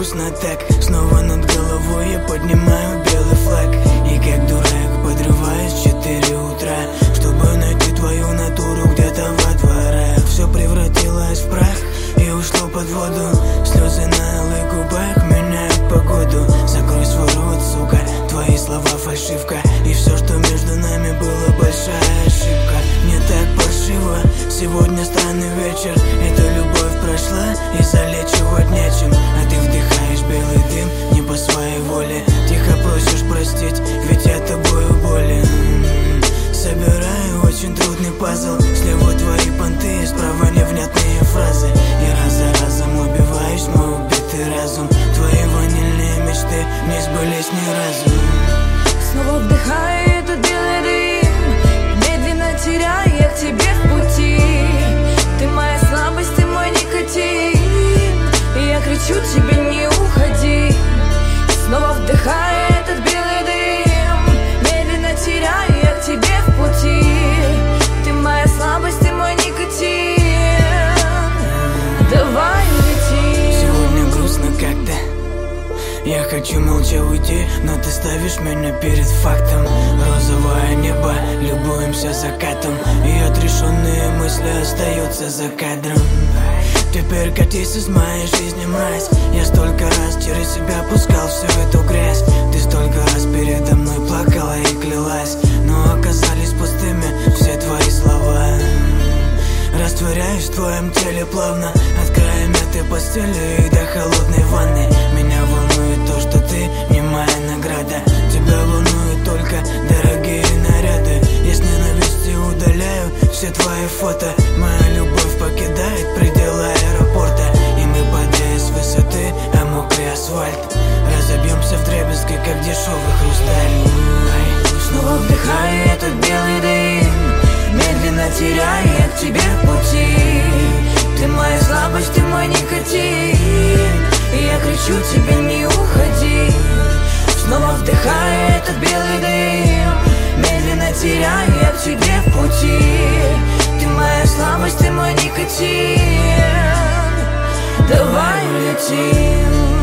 грустно так. Снова над головой я поднимаю белый флаг. И как дурак подрываюсь в 4 утра, чтобы найти твою натуру где-то во дворах. Все превратилось в прах и ушло под воду. Слезы на алых губах меняют погоду. Закрой свой рот, сука, твои слова фальшивка. И все, что между нами было, большая ошибка. Мне так паршиво, сегодня странный вечер. Эта любовь прошла и залечивать нечем. А ты вдыхаешь белый дым не по своей воле. Тихо просишь простить, ведь я тобою болен. Собираю очень трудный пазл. Слева твои понты, справа невнятные фразы. И раз за разом убиваешь мой убитый разум. Твои ванильные мечты не сбылись ни разу. Снова вдыхаю этот белый дым, медленно теряя я к тебе в пути. Ты моя слабость, ты мой никотин, и я кричу тебе: не уходи. Снова вдыхаю этот белый дым, медленно теряя я к тебе в пути. Ты моя слабость, ты мой никотин, давай лети. Сегодня грустно как-то. Я хочу молча уйти, но ты ставишь меня перед фактом. Розовое небо, любуемся закатом, и отрешенные мысли остаются за кадром. Теперь катись из моей жизни, мразь. Я столько раз через себя пускал всю эту грязь. Ты столько раз передо мной плакала и клялась, но оказались пустыми все твои слова. Растворяюсь в твоем теле плавно, от края мятой постели и до холодной ванны. Меня волнует то, что ты не моя награда. Тебя волнуют только дорогие наряды. Я с ненавистью удаляю все твои фото. Моя любовь покидает пределы аэропорта, и мы падая с высоты, а мокрый асфальт. Разобьемся вдребезги, как дешевый хрусталь. Снова вдыхаю этот белый дым, медленно теряя я к тебе в пути. Ты моя слабость, ты мой никотин, и я кричу тебе: не уходи. Снова вдыхаю этот белый дым, медленно теряя я к тебе в пути. Ты моя слабость, ты мой никотин, давай улетим.